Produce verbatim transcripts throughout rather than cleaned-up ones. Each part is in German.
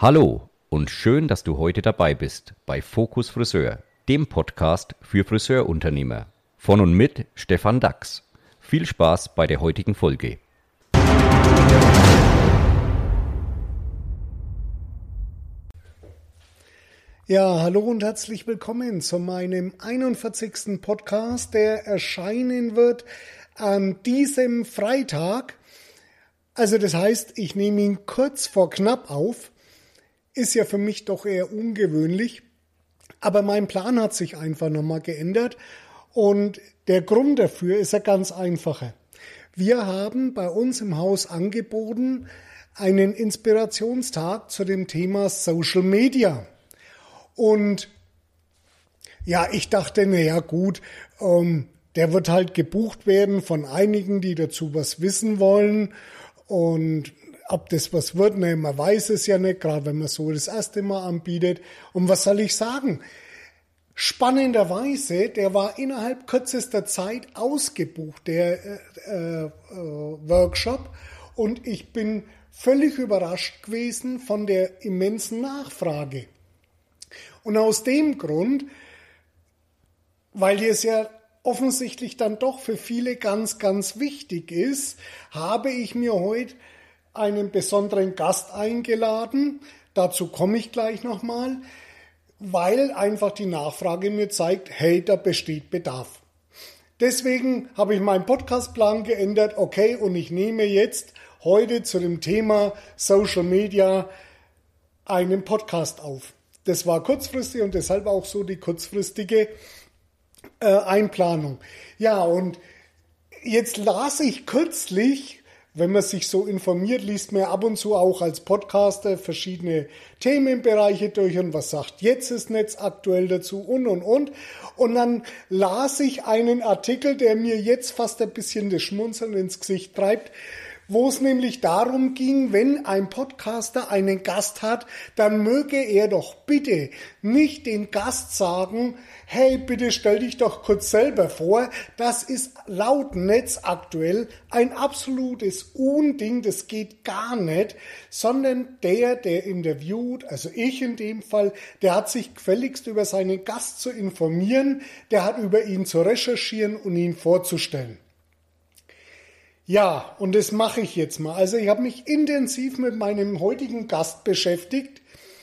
Hallo und schön, dass du heute dabei bist bei Fokus Friseur, dem Podcast für Friseurunternehmer. Von und mit Stefan Dachs. Viel Spaß bei der heutigen Folge. Ja, hallo und herzlich willkommen zu meinem einundvierzigsten Podcast, der erscheinen wird an diesem Freitag. Also das heißt, ich nehme ihn kurz vor knapp auf. Ist ja für mich doch eher ungewöhnlich. Aber mein Plan hat sich einfach nochmal geändert. Und der Grund dafür ist ja ganz einfacher. Wir haben bei uns im Haus angeboten einen Inspirationstag zu dem Thema Social Media. Und ja, ich dachte, naja gut, ähm, der wird halt gebucht werden von einigen, die dazu was wissen wollen. Und ob das was wird, ne, man weiß es ja nicht, gerade wenn man so das erste Mal anbietet. Und was soll ich sagen? Spannenderweise, der war innerhalb kürzester Zeit ausgebucht, der äh, äh, Workshop. Und ich bin völlig überrascht gewesen von der immensen Nachfrage. Und aus dem Grund, weil es ja offensichtlich dann doch für viele ganz, ganz wichtig ist, habe ich mir heute einen besonderen Gast eingeladen. Dazu komme ich gleich nochmal, weil einfach die Nachfrage mir zeigt, hey, da besteht Bedarf. Deswegen habe ich meinen Podcastplan geändert, okay, und ich nehme jetzt heute zu dem Thema Social Media einen Podcast auf. Das war kurzfristig und deshalb auch so die kurzfristige äh, Einplanung. Ja, und jetzt las ich kürzlich, wenn man sich so informiert, liest man ab und zu auch als Podcaster verschiedene Themenbereiche durch und was sagt jetzt das Netz aktuell dazu und, und, und. Und dann las ich einen Artikel, der mir jetzt fast ein bisschen das Schmunzeln ins Gesicht treibt, wo es nämlich darum ging, wenn ein Podcaster einen Gast hat, dann möge er doch bitte nicht den Gast sagen, hey, bitte stell dich doch kurz selber vor. Das ist laut Netz aktuell ein absolutes Unding, das geht gar nicht, sondern der, der interviewt, also ich in dem Fall, der hat sich gefälligst über seinen Gast zu informieren, der hat über ihn zu recherchieren und ihn vorzustellen. Ja, und das mache ich jetzt mal. Also ich habe mich intensiv mit meinem heutigen Gast beschäftigt.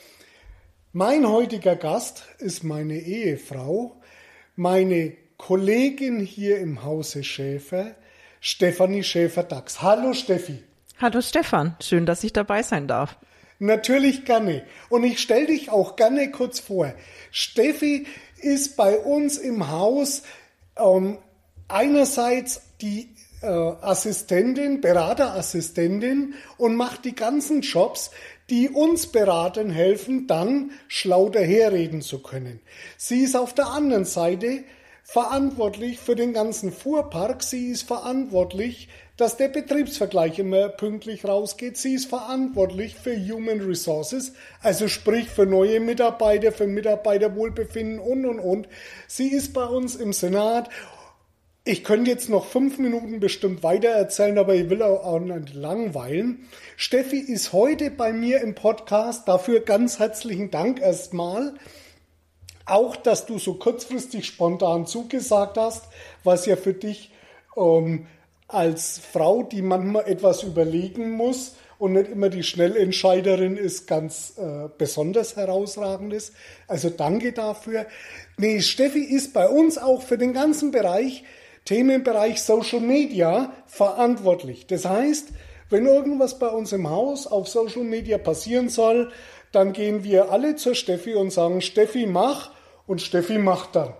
Mein heutiger Gast ist meine Ehefrau, meine Kollegin hier im Hause Schäfer, Stefanie Schäfer-Dachs. Hallo Steffi. Hallo Stefan, schön, dass ich dabei sein darf. Natürlich gerne. Und ich stelle dich auch gerne kurz vor. Steffi ist bei uns im Haus ähm, einerseits die Assistentin, Beraterassistentin und macht die ganzen Jobs, die uns Beratern helfen, dann schlau daherreden zu können. Sie ist auf der anderen Seite verantwortlich für den ganzen Fuhrpark. Sie ist verantwortlich, dass der Betriebsvergleich immer pünktlich rausgeht. Sie ist verantwortlich für Human Resources, also sprich für neue Mitarbeiter, für Mitarbeiterwohlbefinden und, und, und. Sie ist bei uns im Senat. Ich könnte jetzt noch fünf Minuten bestimmt weiter erzählen, aber ich will auch nicht langweilen. Steffi ist heute bei mir im Podcast. Dafür ganz herzlichen Dank erstmal. Auch, dass du so kurzfristig spontan zugesagt hast, was ja für dich ähm, als Frau, die manchmal etwas überlegen muss und nicht immer die Schnellentscheiderin ist, ganz äh, besonders herausragend ist. Also danke dafür. Nee, Steffi ist bei uns auch für den ganzen Bereich Themenbereich Social Media verantwortlich. Das heißt, wenn irgendwas bei uns im Haus auf Social Media passieren soll, dann gehen wir alle zur Steffi und sagen, Steffi, mach, und Steffi macht dann.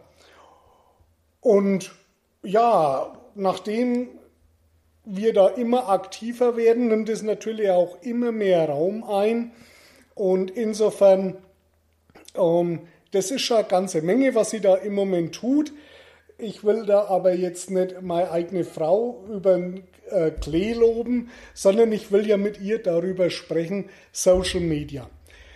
Und ja, nachdem wir da immer aktiver werden, nimmt es natürlich auch immer mehr Raum ein. Und insofern, ähm, das ist schon eine ganze Menge, was sie da im Moment tut. Ich will da aber jetzt nicht meine eigene Frau über den äh, Klee loben, sondern ich will ja mit ihr darüber sprechen, Social Media.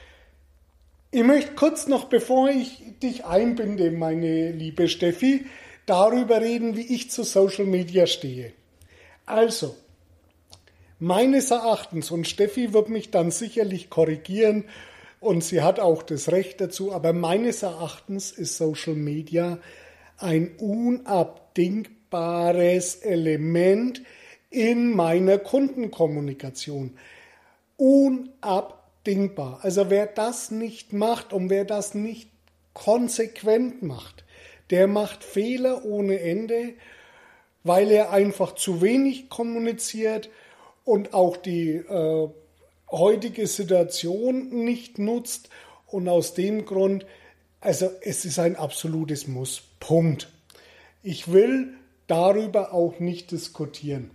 Ich möchte kurz noch, bevor ich dich einbinde, meine liebe Steffi, darüber reden, wie ich zu Social Media stehe. Also, meines Erachtens, und Steffi wird mich dann sicherlich korrigieren, und sie hat auch das Recht dazu. Aber meines Erachtens ist Social Media ein unabdingbares Element in meiner Kundenkommunikation. Unabdingbar. Also wer das nicht macht und wer das nicht konsequent macht, der macht Fehler ohne Ende, weil er einfach zu wenig kommuniziert und auch die äh, heutige Situation nicht nutzt. Und aus dem Grund, also es ist ein absolutes Muss. Punkt. Ich will darüber auch nicht diskutieren.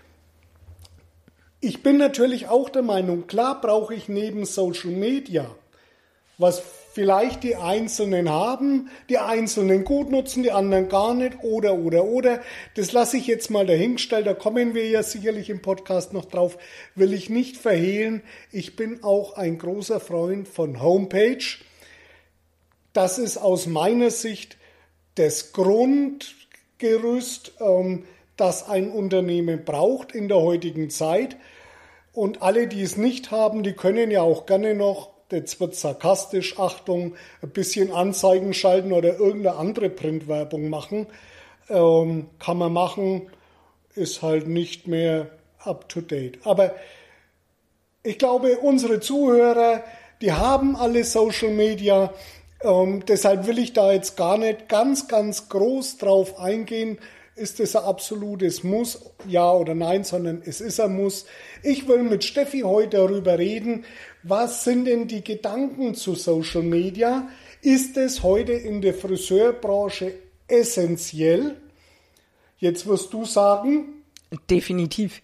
Ich bin natürlich auch der Meinung, klar brauche ich neben Social Media, was vielleicht die Einzelnen haben, die Einzelnen gut nutzen, die anderen gar nicht, oder, oder, oder. Das lasse ich jetzt mal dahingestellt, da kommen wir ja sicherlich im Podcast noch drauf, will ich nicht verhehlen. Ich bin auch ein großer Freund von Homepage. Das ist aus meiner Sicht das Grundgerüst, ähm, das ein Unternehmen braucht in der heutigen Zeit. Und alle, die es nicht haben, die können ja auch gerne noch, jetzt wird sarkastisch, Achtung, ein bisschen Anzeigen schalten oder irgendeine andere Printwerbung machen. Ähm, kann man machen, ist halt nicht mehr up to date. Aber ich glaube, unsere Zuhörer, die haben alle Social Media. Ähm, deshalb will ich da jetzt gar nicht ganz, ganz groß drauf eingehen. Ist es ein absolutes Muss, ja oder nein, sondern es ist ein Muss. Ich will mit Steffi heute darüber reden, was sind denn die Gedanken zu Social Media? Ist es heute in der Friseurbranche essentiell? Jetzt wirst du sagen. Definitiv.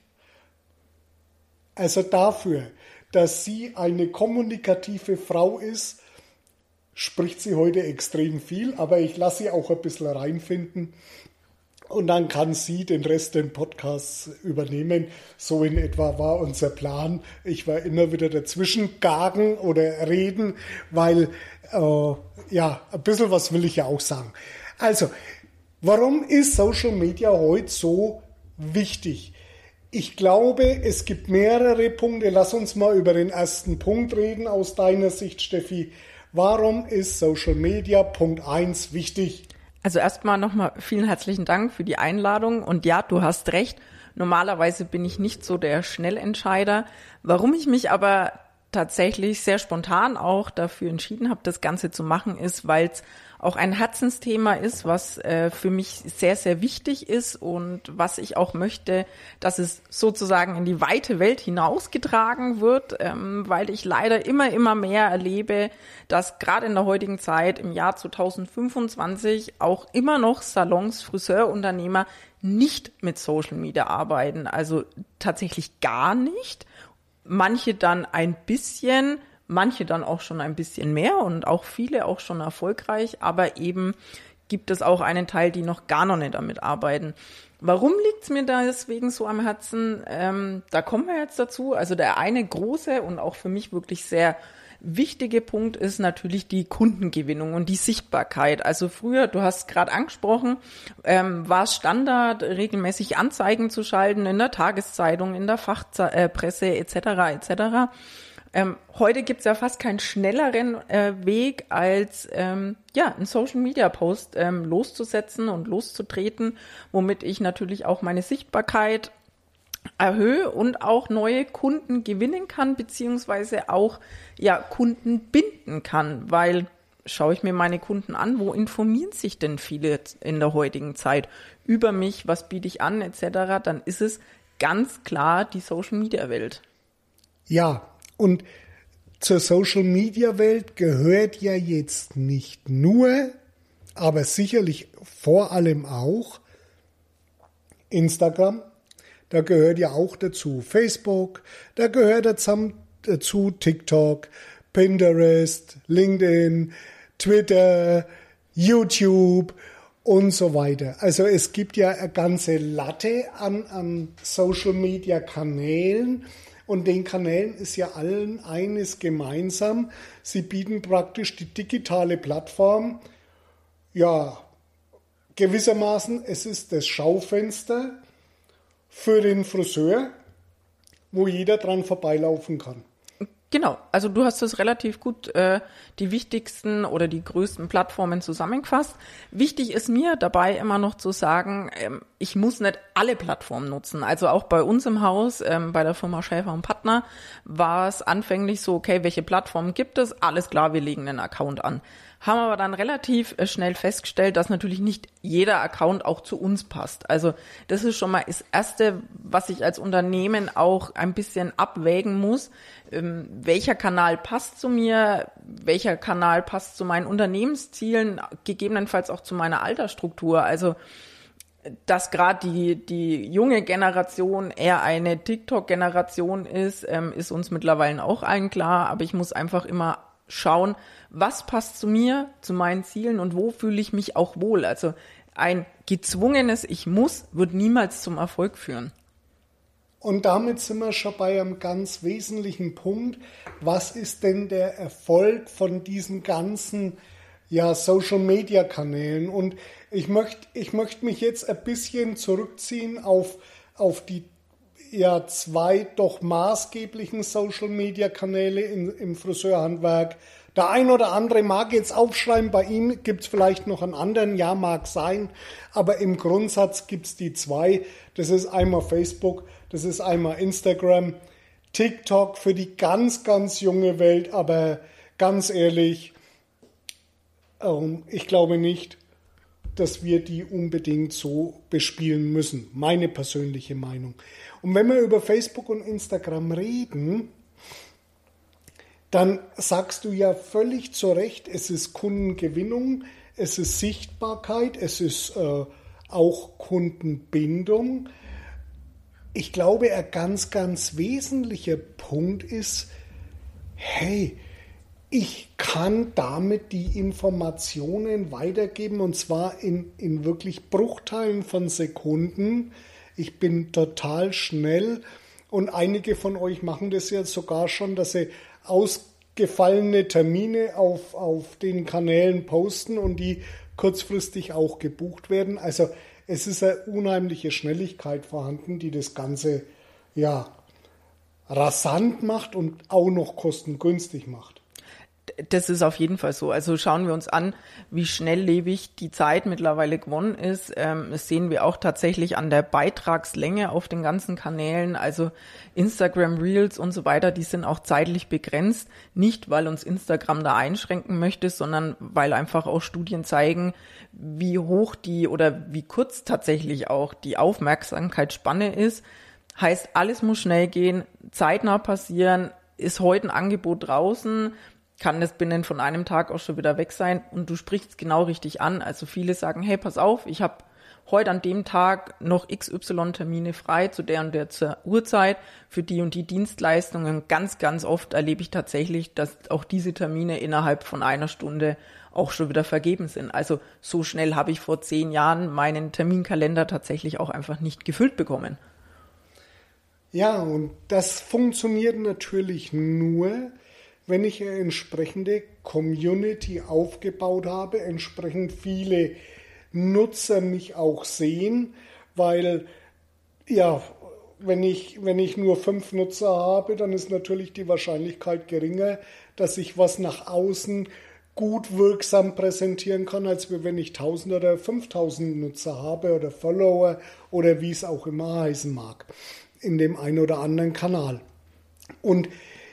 Also dafür, dass sie eine kommunikative Frau ist, spricht sie heute extrem viel, aber ich lasse sie auch ein bisschen reinfinden. Und dann kann sie den Rest des Podcasts übernehmen. So in etwa war unser Plan. Ich war immer wieder dazwischen gagen oder reden, weil, äh, ja, ein bisschen was will ich ja auch sagen. Also, warum ist Social Media heute so wichtig? Ich glaube, es gibt mehrere Punkte. Lass uns mal über den ersten Punkt reden aus deiner Sicht, Steffi. Warum ist Social Media Punkt eins wichtig? Also erstmal nochmal vielen herzlichen Dank für die Einladung. Und ja, du hast recht, normalerweise bin ich nicht so der Schnellentscheider. Warum ich mich aber tatsächlich sehr spontan auch dafür entschieden habe, das Ganze zu machen, ist, weil es auch ein Herzensthema ist, was äh, für mich sehr, sehr wichtig ist und was ich auch möchte, dass es sozusagen in die weite Welt hinausgetragen wird, ähm, weil ich leider immer, immer mehr erlebe, dass gerade in der heutigen Zeit, im Jahr zweitausendfünfundzwanzig, auch immer noch Salons, Friseurunternehmer nicht mit Social Media arbeiten, also tatsächlich gar nicht. Manche dann ein bisschen, manche dann auch schon ein bisschen mehr und auch viele auch schon erfolgreich, aber eben gibt es auch einen Teil, die noch gar noch nicht damit arbeiten. Warum liegt es mir da deswegen so am Herzen? Ähm, da kommen wir jetzt dazu. Also der eine große und auch für mich wirklich sehr wichtige Punkt ist natürlich die Kundengewinnung und die Sichtbarkeit. Also früher, du hast gerade angesprochen, ähm, war es Standard, regelmäßig Anzeigen zu schalten in der Tageszeitung, in der Fachpresse et cetera et cetera. Ähm, heute gibt's ja fast keinen schnelleren äh, Weg, als ähm, ja einen Social-Media-Post ähm, loszusetzen und loszutreten, womit ich natürlich auch meine Sichtbarkeit erhöhe und auch neue Kunden gewinnen kann, beziehungsweise auch ja Kunden binden kann, weil schaue ich mir meine Kunden an, wo informieren sich denn viele in der heutigen Zeit über mich, was biete ich an et cetera, dann ist es ganz klar die Social-Media-Welt. Ja, und zur Social-Media-Welt gehört ja jetzt nicht nur, aber sicherlich vor allem auch Instagram. Da gehört ja auch dazu Facebook, da gehört dazu TikTok, Pinterest, LinkedIn, Twitter, YouTube und so weiter. Also es gibt ja eine ganze Latte an, an Social-Media-Kanälen und den Kanälen ist ja allen eines gemeinsam. Sie bieten praktisch die digitale Plattform, ja, gewissermaßen, es ist das Schaufenster für den Friseur, wo jeder dran vorbeilaufen kann. Genau, also du hast es relativ gut, äh, die wichtigsten oder die größten Plattformen zusammengefasst. Wichtig ist mir dabei immer noch zu sagen, ähm, ich muss nicht alle Plattformen nutzen. Also auch bei uns im Haus, ähm, bei der Firma Schäfer und Partner, war es anfänglich so, okay, welche Plattformen gibt es? Alles klar, wir legen einen Account an. Haben aber dann relativ schnell festgestellt, dass natürlich nicht jeder Account auch zu uns passt. Also das ist schon mal das Erste, was ich als Unternehmen auch ein bisschen abwägen muss. Ähm, welcher Kanal passt zu mir? Welcher Kanal passt zu meinen Unternehmenszielen? Gegebenenfalls auch zu meiner Altersstruktur. Also dass gerade die die junge Generation eher eine TikTok-Generation ist, ähm, ist uns mittlerweile auch allen klar. Aber ich muss einfach immer schauen, was passt zu mir, zu meinen Zielen und wo fühle ich mich auch wohl. Also ein gezwungenes Ich muss wird niemals zum Erfolg führen. Und damit sind wir schon bei einem ganz wesentlichen Punkt. Was ist denn der Erfolg von diesen ganzen ja, Social-Media-Kanälen? Und ich möchte ich möchte mich jetzt ein bisschen zurückziehen auf, auf die ja, zwei doch maßgeblichen Social-Media-Kanäle in, im Friseurhandwerk. Der ein oder andere mag jetzt aufschreiben, bei ihm gibt es vielleicht noch einen anderen, ja, mag sein, aber im Grundsatz gibt es die zwei. Das ist einmal Facebook, das ist einmal Instagram, TikTok für die ganz, ganz junge Welt, aber ganz ehrlich, ähm, ich glaube nicht, dass wir die unbedingt so bespielen müssen. Meine persönliche Meinung. Und wenn wir über Facebook und Instagram reden, dann sagst du ja völlig zu Recht, es ist Kundengewinnung, es ist Sichtbarkeit, es ist äh, auch Kundenbindung. Ich glaube, ein ganz, ganz wesentlicher Punkt ist, hey, ich kann damit die Informationen weitergeben und zwar in, in wirklich Bruchteilen von Sekunden. Ich bin total schnell und einige von euch machen das jetzt sogar schon, dass sie ausgefallene Termine auf, auf den Kanälen posten und die kurzfristig auch gebucht werden. Also es ist eine unheimliche Schnelligkeit vorhanden, die das Ganze ja rasant macht und auch noch kostengünstig macht. Das ist auf jeden Fall so. Also schauen wir uns an, wie schnelllebig die Zeit mittlerweile gewonnen ist. Ähm, das sehen wir auch tatsächlich an der Beitragslänge auf den ganzen Kanälen. Also Instagram Reels und so weiter, die sind auch zeitlich begrenzt. Nicht, weil uns Instagram da einschränken möchte, sondern weil einfach auch Studien zeigen, wie hoch die oder wie kurz tatsächlich auch die Aufmerksamkeitsspanne ist. Heißt, alles muss schnell gehen, zeitnah passieren. Ist heute ein Angebot draußen, kann das binnen von einem Tag auch schon wieder weg sein und du sprichst genau richtig an. Also viele sagen, hey, pass auf, ich habe heute an dem Tag noch X Y-Termine frei zu der und der zur Uhrzeit für die und die Dienstleistungen. Ganz, ganz oft erlebe ich tatsächlich, dass auch diese Termine innerhalb von einer Stunde auch schon wieder vergeben sind. Also so schnell habe ich vor zehn Jahren meinen Terminkalender tatsächlich auch einfach nicht gefüllt bekommen. Ja, und das funktioniert natürlich nur, wenn ich eine entsprechende Community aufgebaut habe, entsprechend viele Nutzer mich auch sehen, weil ja, wenn ich, wenn ich nur fünf Nutzer habe, dann ist natürlich die Wahrscheinlichkeit geringer, dass ich was nach außen gut wirksam präsentieren kann, als wenn ich tausend oder fünftausend Nutzer habe oder Follower oder wie es auch immer heißen mag, in dem einen oder anderen Kanal. Und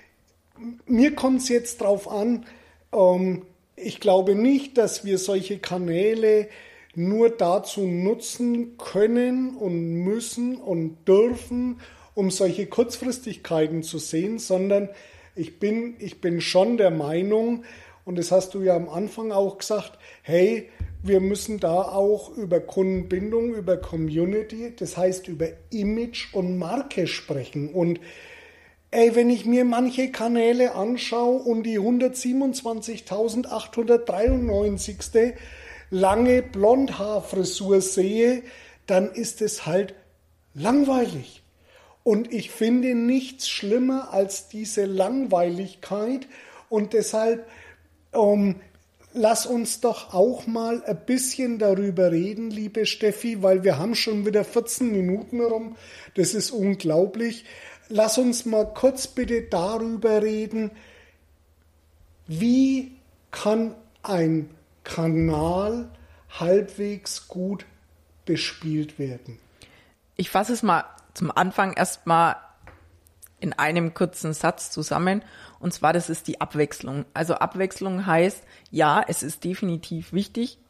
mir kommt es jetzt drauf an, ähm, ich glaube nicht, dass wir solche Kanäle nur dazu nutzen können und müssen und dürfen, um solche Kurzfristigkeiten zu sehen, sondern ich bin, ich bin schon der Meinung, und das hast du ja am Anfang auch gesagt, hey, wir müssen da auch über Kundenbindung, über Community, das heißt über Image und Marke sprechen. Und ey, wenn ich mir manche Kanäle anschaue und die hundertsiebenundzwanzigtausendachthundertdreiundneunzig. lange Blondhaarfrisur sehe, dann ist es halt langweilig. Und ich finde nichts schlimmer als diese Langweiligkeit. Und deshalb ähm, lass uns doch auch mal ein bisschen darüber reden, liebe Steffi, weil wir haben schon wieder vierzehn Minuten rum. Das ist unglaublich. lass uns mal kurz bitte darüber reden, wie kann ein Kanal halbwegs gut bespielt werden? Ich fasse es mal zum Anfang erstmal in einem kurzen Satz zusammen. Und zwar, das ist die Abwechslung. Also Abwechslung heißt, ja, es ist definitiv wichtig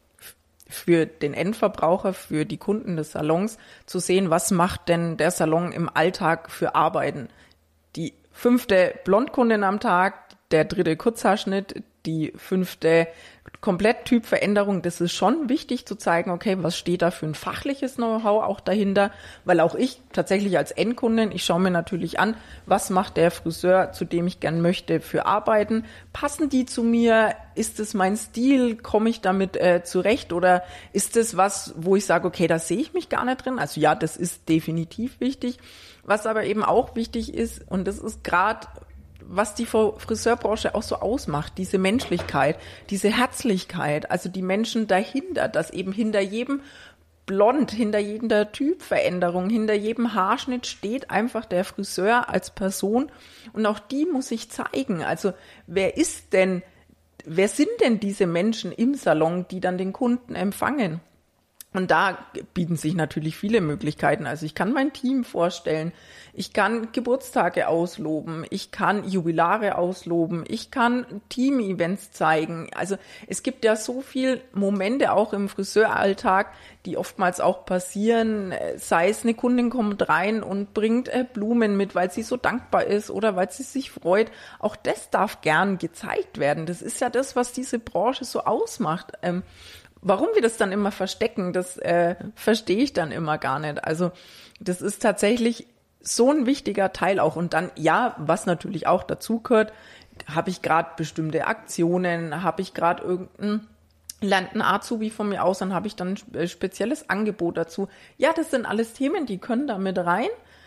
für den Endverbraucher, für die Kunden des Salons zu sehen, was macht denn der Salon im Alltag für Arbeiten. Die fünfte Blondkundin am Tag, der dritte Kurzhaarschnitt, die fünfte Kompletttypveränderung, das ist schon wichtig zu zeigen, okay, was steht da für ein fachliches Know-how auch dahinter, weil auch ich tatsächlich als Endkundin, ich schaue mir natürlich an, was macht der Friseur, zu dem ich gern möchte, für Arbeiten, passen die zu mir, ist es mein Stil, komme ich damit äh, zurecht oder ist es was, wo ich sage, okay, da sehe ich mich gar nicht drin, also ja, das ist definitiv wichtig, was aber eben auch wichtig ist und das ist gerade was die Friseurbranche auch so ausmacht, diese Menschlichkeit, diese Herzlichkeit, also die Menschen dahinter, dass eben hinter jedem Blond, hinter jeder Typveränderung, hinter jedem Haarschnitt steht einfach der Friseur als Person und auch die muss ich zeigen. Also wer ist denn, wer sind denn diese Menschen im Salon, die dann den Kunden empfangen? Und da bieten sich natürlich viele Möglichkeiten. Also ich kann mein Team vorstellen, ich kann Geburtstage ausloben, ich kann Jubilare ausloben, ich kann Team-Events zeigen. Also es gibt ja so viele Momente auch im Friseuralltag, die oftmals auch passieren, sei es eine Kundin kommt rein und bringt Blumen mit, weil sie so dankbar ist oder weil sie sich freut. Auch das darf gern gezeigt werden. Das ist ja das, was diese Branche so ausmacht. Warum wir das dann immer verstecken, das äh, verstehe ich dann immer gar nicht. Also das ist tatsächlich so ein wichtiger Teil auch. Und dann, ja, was natürlich auch dazu gehört, habe ich gerade bestimmte Aktionen, habe ich gerade irgendein, lernt ein Azubi von mir aus, dann habe ich dann ein spezielles Angebot dazu. Ja, das sind alles Themen, die können da mit rein.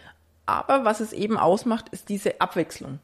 Aber was es eben ausmacht, ist diese Abwechslung.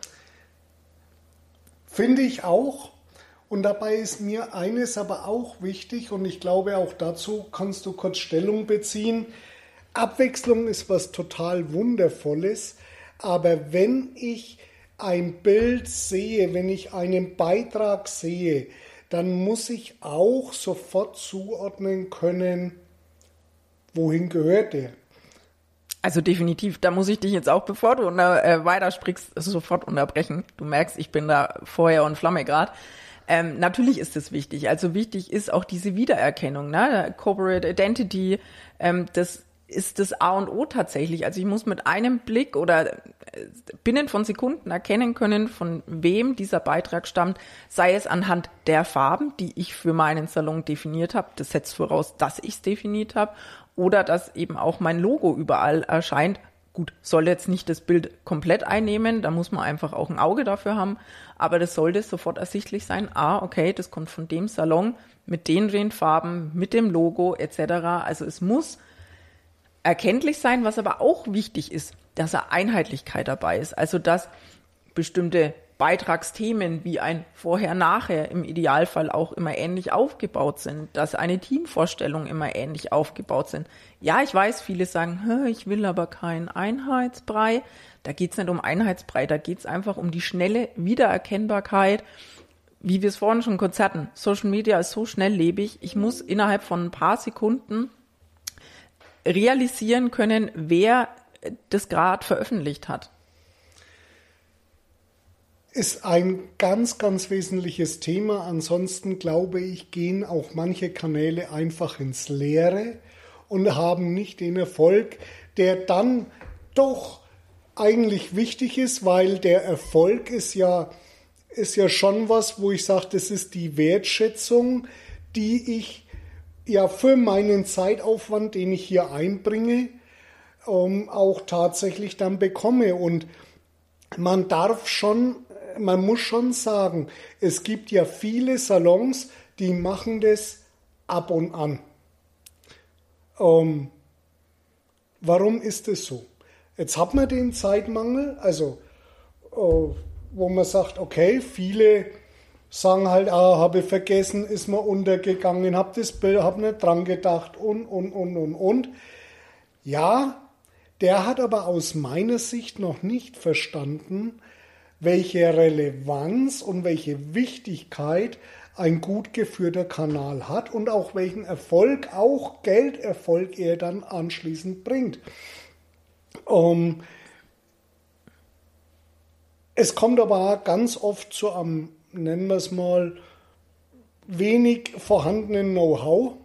Finde ich auch. Und dabei ist mir eines aber auch wichtig und ich glaube auch dazu kannst du kurz Stellung beziehen. Abwechslung ist was total Wundervolles, aber wenn ich ein Bild sehe, wenn ich einen Beitrag sehe, dann muss ich auch sofort zuordnen können, wohin gehört der. Also definitiv, da muss ich dich jetzt auch, bevor du äh, weitersprichst, sofort unterbrechen. Du merkst, ich bin da Feuer und Flamme gerade. Ähm, natürlich ist es wichtig. Also wichtig ist auch diese Wiedererkennung, ne? Corporate Identity, ähm, das ist das A und O tatsächlich. Also ich muss mit einem Blick oder binnen von Sekunden erkennen können, von wem dieser Beitrag stammt, sei es anhand der Farben, die ich für meinen Salon definiert habe. Das setzt voraus, dass ich es definiert habe. Oder dass eben auch mein Logo überall erscheint. Gut, soll jetzt nicht das Bild komplett einnehmen, da muss man einfach auch ein Auge dafür haben, aber das sollte sofort ersichtlich sein, ah, okay, das kommt von dem Salon mit den, den Farben, mit dem Logo et cetera. Also es muss erkenntlich sein, was aber auch wichtig ist, dass eine Einheitlichkeit dabei ist, also dass bestimmte Beitragsthemen wie ein Vorher-Nachher im Idealfall auch immer ähnlich aufgebaut sind, dass eine Teamvorstellung immer ähnlich aufgebaut sind. Ja, ich weiß, viele sagen, ich will aber keinen Einheitsbrei. Da geht's nicht um Einheitsbrei, da geht's einfach um die schnelle Wiedererkennbarkeit, wie wir es vorhin schon kurz hatten. Social Media ist so schnelllebig, ich muss innerhalb von ein paar Sekunden realisieren können, wer das gerade veröffentlicht hat. Ist ein ganz, ganz wesentliches Thema. Ansonsten, glaube ich, gehen auch manche Kanäle einfach ins Leere und haben nicht den Erfolg, der dann doch eigentlich wichtig ist, weil der Erfolg ist ja, ist ja schon was, wo ich sage, das ist die Wertschätzung, die ich ja für meinen Zeitaufwand, den ich hier einbringe, ähm, auch tatsächlich dann bekomme. Und man darf schon Man muss schon sagen, es gibt ja viele Salons, die machen das ab und an. Ähm, warum ist es so? Jetzt hat man den Zeitmangel, also äh, wo man sagt, okay, viele sagen halt, ah, habe ich vergessen, ist mir untergegangen, habe das Bild, habe nicht dran gedacht und, und, und, und, und. Ja, Der hat aber aus meiner Sicht noch nicht verstanden, welche Relevanz und welche Wichtigkeit ein gut geführter Kanal hat und auch welchen Erfolg, auch Gelderfolg er dann anschließend bringt. Um, es kommt aber ganz oft zu einem, nennen wir es mal, wenig vorhandenen Know-how.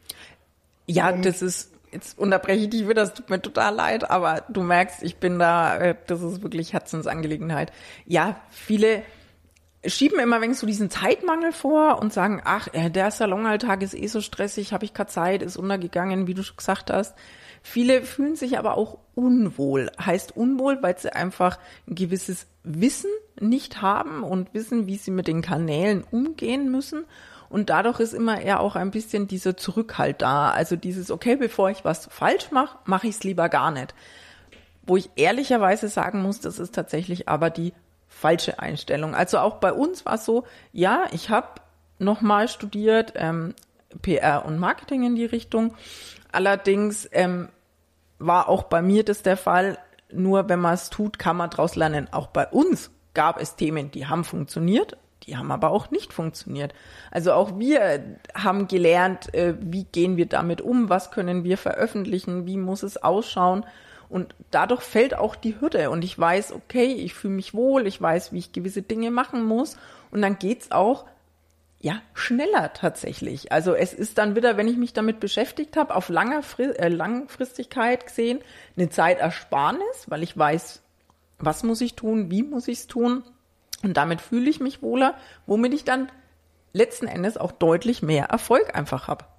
Ja, und das ist, jetzt unterbreche ich dich wieder, das tut mir total leid, aber du merkst, ich bin da, das ist wirklich Herzensangelegenheit. Ja, viele schieben immer wenn so diesen Zeitmangel vor und sagen, ach, der Salonalltag ist eh so stressig, habe ich keine Zeit, ist untergegangen, wie du schon gesagt hast. Viele fühlen sich aber auch unwohl. Heißt unwohl, weil sie einfach ein gewisses Wissen nicht haben und wissen, wie sie mit den Kanälen umgehen müssen. Und dadurch ist immer eher auch ein bisschen dieser Zurückhalt da. Also dieses, okay, bevor ich was falsch mache, mache ich es lieber gar nicht. Wo ich ehrlicherweise sagen muss, das ist tatsächlich aber die falsche Einstellung. Also auch bei uns war es so, ja, ich habe nochmal studiert, ähm, P R und Marketing in die Richtung. Allerdings ähm, war auch bei mir das der Fall, nur wenn man es tut, kann man daraus lernen. Auch bei uns gab es Themen, die haben funktioniert, die haben aber auch nicht funktioniert. Also auch wir haben gelernt, äh, wie gehen wir damit um, was können wir veröffentlichen, wie muss es ausschauen. Und dadurch fällt auch die Hürde und ich weiß, okay, ich fühle mich wohl, ich weiß, wie ich gewisse Dinge machen muss und dann geht's auch ja schneller tatsächlich. Also es ist dann wieder, wenn ich mich damit beschäftigt habe, auf langer Fri- äh, Langfristigkeit gesehen, eine Zeitersparnis, weil ich weiß, was muss ich tun, wie muss ich es tun und damit fühle ich mich wohler, womit ich dann letzten Endes auch deutlich mehr Erfolg einfach habe.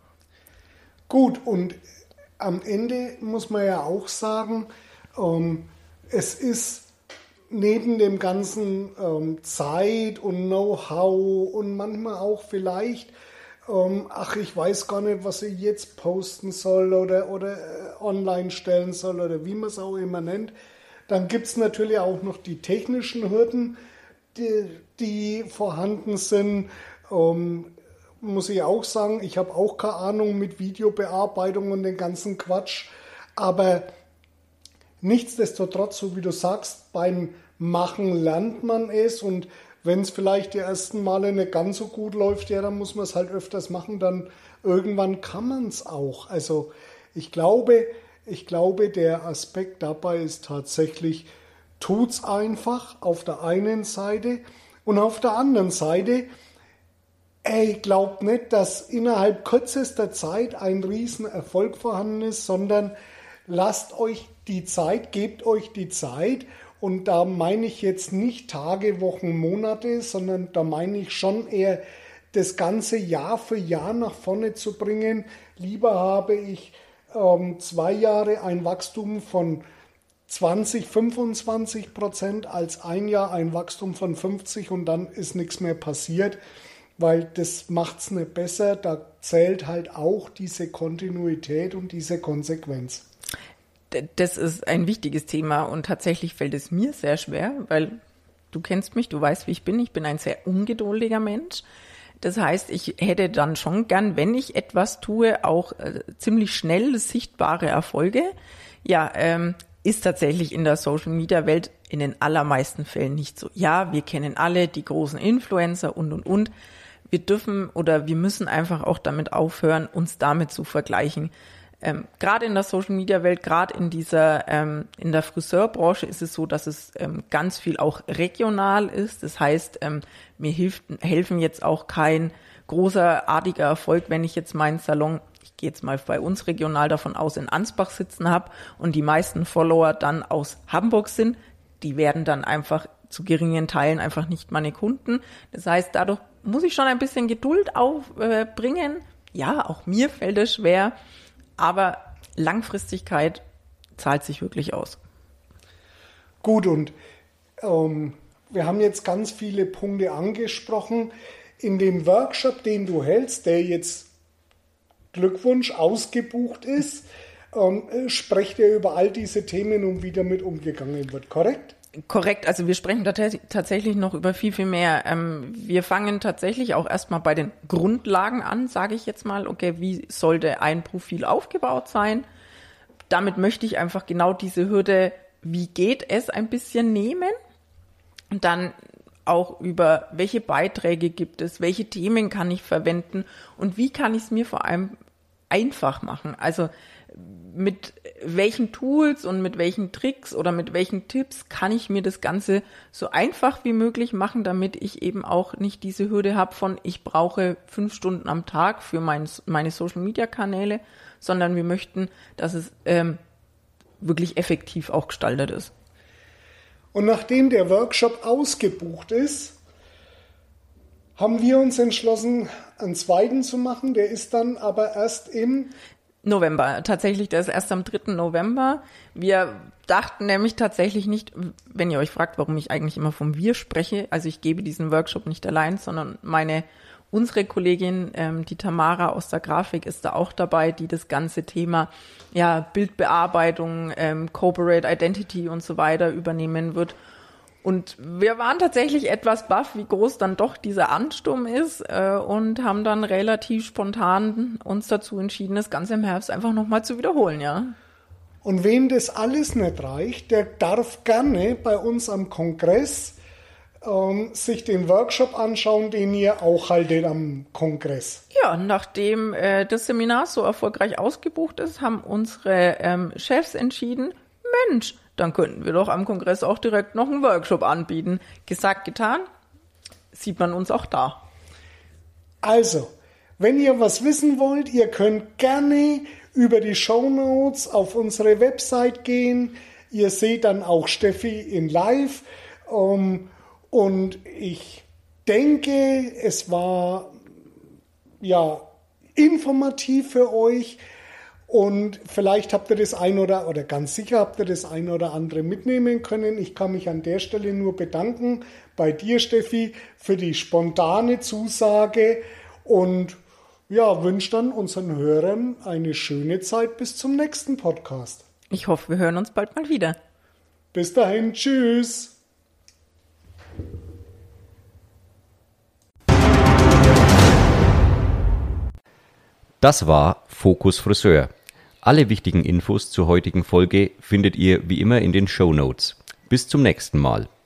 Gut, und am Ende muss man ja auch sagen, ähm, es ist neben dem ganzen ähm, Zeit und Know-how und manchmal auch vielleicht, ähm, ach, ich weiß gar nicht, was ich jetzt posten soll oder, oder äh, online stellen soll oder wie man es auch immer nennt. Dann gibt es natürlich auch noch die technischen Hürden, die, die vorhanden sind. Ähm, muss ich auch sagen, ich habe auch keine Ahnung mit Videobearbeitung und den ganzen Quatsch, aber nichtsdestotrotz, so wie du sagst, beim Machen lernt man es und wenn es vielleicht die ersten Male nicht ganz so gut läuft, ja, dann muss man es halt öfters machen, dann irgendwann kann man es auch. Also ich glaube, ich glaube, der Aspekt dabei ist tatsächlich, tut's einfach auf der einen Seite und auf der anderen Seite, ey, glaubt nicht, dass innerhalb kürzester Zeit ein Riesenerfolg vorhanden ist, sondern lasst euch die Zeit, gebt euch die Zeit und da meine ich jetzt nicht Tage, Wochen, Monate, sondern da meine ich schon eher das ganze Jahr für Jahr nach vorne zu bringen. Lieber habe ich ähm, zwei Jahre ein Wachstum von zwanzig, fünfundzwanzig Prozent als ein Jahr ein Wachstum von fünfzig und dann ist nichts mehr passiert. Weil das macht es nicht besser, da zählt halt auch diese Kontinuität und diese Konsequenz. Das ist ein wichtiges Thema und tatsächlich fällt es mir sehr schwer, weil du kennst mich, du weißt, wie ich bin. Ich bin ein sehr ungeduldiger Mensch. Das heißt, ich hätte dann schon gern, wenn ich etwas tue, auch äh, ziemlich schnell sichtbare Erfolge. Ja, ähm, ist tatsächlich in der Social-Media-Welt in den allermeisten Fällen nicht so. Ja, wir kennen alle die großen Influencer und, und, und. Wir dürfen oder wir müssen einfach auch damit aufhören, uns damit zu vergleichen. Ähm, gerade in der Social-Media-Welt, gerade in dieser, ähm, in der Friseurbranche ist es so, dass es ähm, ganz viel auch regional ist. Das heißt, ähm, mir hilft, helfen jetzt auch kein großartiger Erfolg, wenn ich jetzt meinen Salon, ich gehe jetzt mal bei uns regional davon aus, in Ansbach sitzen habe und die meisten Follower dann aus Hamburg sind. Die werden dann einfach zu geringen Teilen einfach nicht meine Kunden. Das heißt, dadurch muss ich schon ein bisschen Geduld aufbringen. Äh, ja, auch mir fällt es schwer, aber Langfristigkeit zahlt sich wirklich aus. Gut, und ähm, wir haben jetzt ganz viele Punkte angesprochen. In dem Workshop, den du hältst, der jetzt Glückwunsch ausgebucht ist, ähm, sprecht ihr über all diese Themen und wie damit umgegangen wird, korrekt? Korrekt, also wir sprechen da t- tatsächlich noch über viel, viel mehr. Ähm, wir fangen tatsächlich auch erstmal bei den Grundlagen an, sage ich jetzt mal. Okay, wie sollte ein Profil aufgebaut sein? damit möchte ich einfach genau diese Hürde, wie geht es, ein bisschen nehmen. Und dann auch über welche Beiträge gibt es, welche Themen kann ich verwenden und wie kann ich es mir vor allem einfach machen. Also mit welchen Tools und mit welchen Tricks oder mit welchen Tipps kann ich mir das Ganze so einfach wie möglich machen, damit ich eben auch nicht diese Hürde habe von, ich brauche fünf Stunden am Tag für mein, meine Social-Media-Kanäle, sondern wir möchten, dass es ähm, wirklich effektiv auch gestaltet ist. Und nachdem der Workshop ausgebucht ist, haben wir uns entschlossen, einen zweiten zu machen. Der ist dann aber erst im November. Tatsächlich, der ist erst am dritten November. Wir dachten nämlich tatsächlich nicht, wenn ihr euch fragt, warum ich eigentlich immer vom Wir spreche, also ich gebe diesen Workshop nicht allein, sondern meine, unsere Kollegin, ähm, die Tamara aus der Grafik ist da auch dabei, die das ganze Thema, ja, Bildbearbeitung, ähm, Corporate Identity und so weiter übernehmen wird. Und wir waren tatsächlich etwas baff, wie groß dann doch dieser Ansturm ist äh, und haben dann relativ spontan uns dazu entschieden, das Ganze im Herbst einfach nochmal zu wiederholen, ja. Und wem das alles nicht reicht, der darf gerne bei uns am Kongress ähm, sich den Workshop anschauen, den ihr auch haltet am Kongress. Ja, nachdem äh, das Seminar so erfolgreich ausgebucht ist, haben unsere ähm, Chefs entschieden, Mensch, dann könnten wir doch am Kongress auch direkt noch einen Workshop anbieten. Gesagt, getan, sieht man uns auch da. Also, wenn ihr was wissen wollt, ihr könnt gerne über die Shownotes auf unsere Website gehen. Ihr seht dann auch Steffi in live. Um, und ich denke, es war ja informativ für euch. Und vielleicht habt ihr das ein oder, oder ganz sicher habt ihr das ein oder andere mitnehmen können. Ich kann mich an der Stelle nur bedanken bei dir, Steffi, für die spontane Zusage und ja, wünsche dann unseren Hörern eine schöne Zeit bis zum nächsten Podcast. Ich hoffe, wir hören uns bald mal wieder. Bis dahin, tschüss. Das war Fokus Friseur. Alle wichtigen Infos zur heutigen Folge findet ihr wie immer in den Shownotes. Bis zum nächsten Mal.